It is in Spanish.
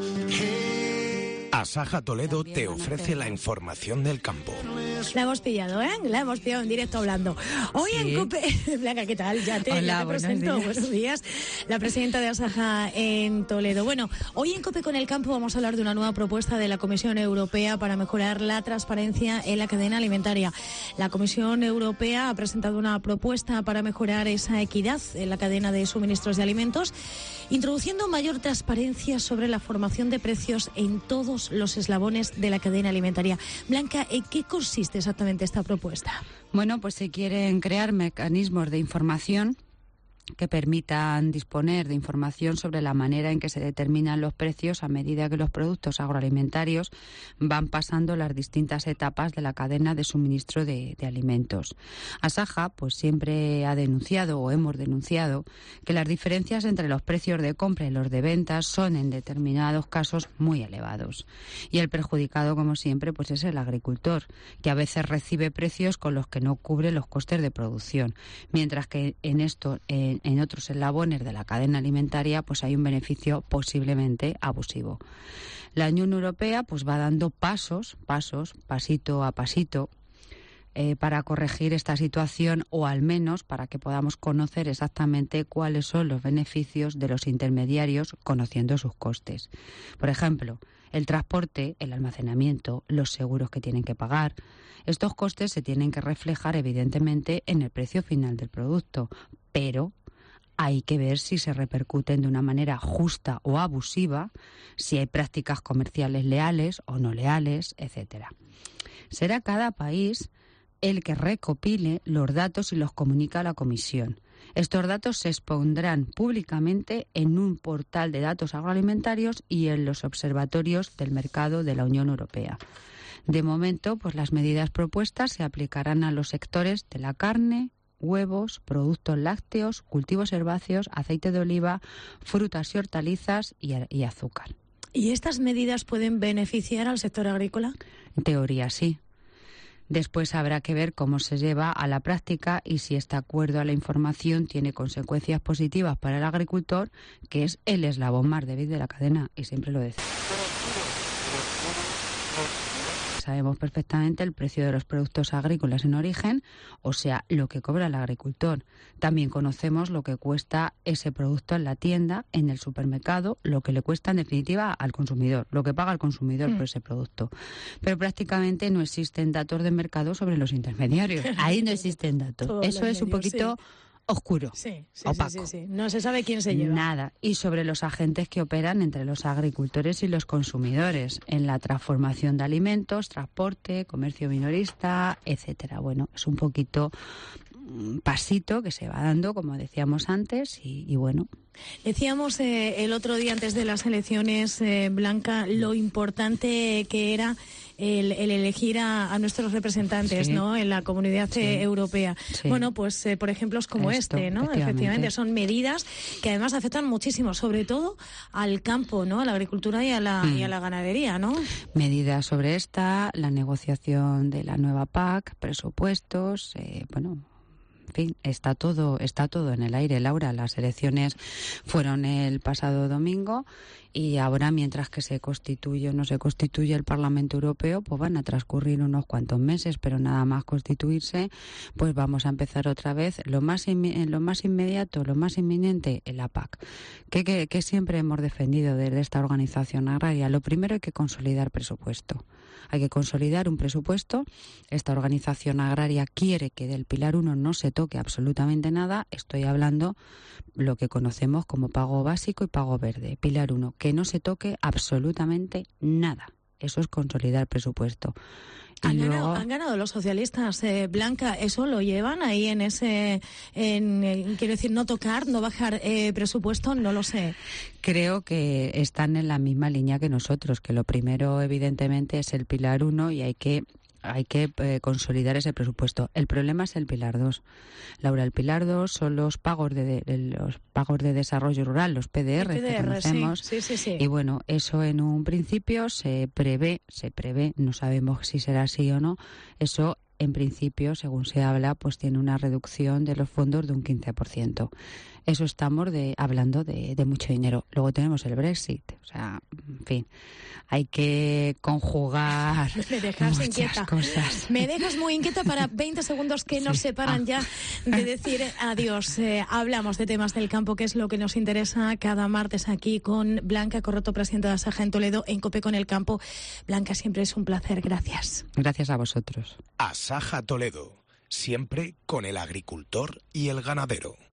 Asaja Toledo te ofrece la información del campo. La hemos pillado, ¿eh? La hemos pillado en directo hablando. Hoy en COPE... Blanca, ¿qué tal? Ya te presento. Buenos días. La presidenta de Asaja en Toledo. Bueno, hoy en COPE con el campo vamos a hablar de una nueva propuesta de la Comisión Europea para mejorar la transparencia en la cadena alimentaria. La Comisión Europea ha presentado una propuesta para mejorar esa equidad en la cadena de suministros de alimentos, introduciendo mayor transparencia sobre la formación de precios en todos los eslabones de la cadena alimentaria. Blanca, ¿en qué consiste exactamente esta propuesta? Bueno, pues se quieren crear mecanismos de información que permitan disponer de información sobre la manera en que se determinan los precios a medida que los productos agroalimentarios van pasando las distintas etapas de la cadena de suministro de alimentos. Asaja pues siempre ha denunciado o hemos denunciado que las diferencias entre los precios de compra y los de ventas son en determinados casos muy elevados. Y el perjudicado, como siempre, pues es el agricultor, que a veces recibe precios con los que no cubre los costes de producción, mientras que en otros eslabones de la cadena alimentaria pues hay un beneficio posiblemente abusivo. La Unión Europea pues va dando pasito a pasito, para corregir esta situación, o al menos para que podamos conocer exactamente cuáles son los beneficios de los intermediarios conociendo sus costes. Por ejemplo, el transporte, el almacenamiento, los seguros que tienen que pagar. Estos costes se tienen que reflejar evidentemente en el precio final del producto, pero hay que ver si se repercuten de una manera justa o abusiva, si hay prácticas comerciales leales o no leales, etcétera. Será cada país el que recopile los datos y los comunica a la Comisión. Estos datos se expondrán públicamente en un portal de datos agroalimentarios y en los observatorios del mercado de la Unión Europea. De momento, pues las medidas propuestas se aplicarán a los sectores de la carne, huevos, productos lácteos, cultivos herbáceos, aceite de oliva, frutas y hortalizas y azúcar. ¿Y estas medidas pueden beneficiar al sector agrícola? En teoría sí. Después habrá que ver cómo se lleva a la práctica y si este acuerdo a la información tiene consecuencias positivas para el agricultor, que es el eslabón más débil de la cadena, y siempre lo decimos. Sabemos perfectamente el precio de los productos agrícolas en origen, o sea, lo que cobra el agricultor. También conocemos lo que cuesta ese producto en la tienda, en el supermercado, lo que le cuesta en definitiva al consumidor, lo que paga el consumidor por ese producto. Pero prácticamente no existen datos de mercado sobre los intermediarios. Ahí no existen datos. Eso es un poquito oscuro, opaco. Sí. No se sabe quién se lleva. Nada. Y sobre los agentes que operan entre los agricultores y los consumidores en la transformación de alimentos, transporte, comercio minorista, etcétera. Bueno, es un poquito pasito que se va dando, como decíamos antes, y bueno. Decíamos el otro día antes de las elecciones, Blanca, lo importante que era el elegir a nuestros representantes, sí, ¿no?, en la Comunidad Europea. Sí. Bueno, pues por ejemplos como ¿no? Efectivamente, son medidas que además afectan muchísimo, sobre todo al campo, ¿no?, a la agricultura y a la ganadería, ¿no? Medidas sobre esta, la negociación de la nueva PAC, presupuestos, en fin, está todo en el aire, Laura. Las elecciones fueron el pasado domingo y ahora, mientras que se constituye o no se constituye el Parlamento Europeo, pues van a transcurrir unos cuantos meses, pero nada más constituirse, pues vamos a empezar otra vez lo más inmediato, lo más inminente, en la PAC. Que siempre hemos defendido desde esta organización agraria. Lo primero, hay que consolidar presupuesto. Hay que consolidar un presupuesto. Esta organización agraria quiere que del Pilar 1 no se toque absolutamente nada. Estoy hablando lo que conocemos como pago básico y pago verde. Pilar 1, que no se toque absolutamente nada. Eso es consolidar presupuesto. Han ganado los socialistas, Blanca. ¿Eso lo llevan ahí quiero decir, no tocar, no bajar presupuesto? No lo sé. Creo que están en la misma línea que nosotros, que lo primero evidentemente es el Pilar 1 y hay que consolidar ese presupuesto. El problema es el Pilar 2. Laura, el Pilar 2 son los pagos de desarrollo rural, los PDR que conocemos. Sí. Y bueno, eso en un principio se prevé, no sabemos si será así o no, eso en principio, según se habla, pues tiene una reducción de los fondos de un 15%. eso estamos hablando de mucho dinero. Luego tenemos el Brexit, o sea, en fin, hay que conjugar muchas cosas. Me dejas muy inquieta para 20 segundos que nos separan ya de decir adiós. Hablamos de temas del campo, que es lo que nos interesa cada martes aquí con Blanca Corroto, presidenta de Asaja en Toledo, en COPE con el campo. Blanca, siempre es un placer. Gracias. Gracias a vosotros. Asaja Toledo, siempre con el agricultor y el ganadero.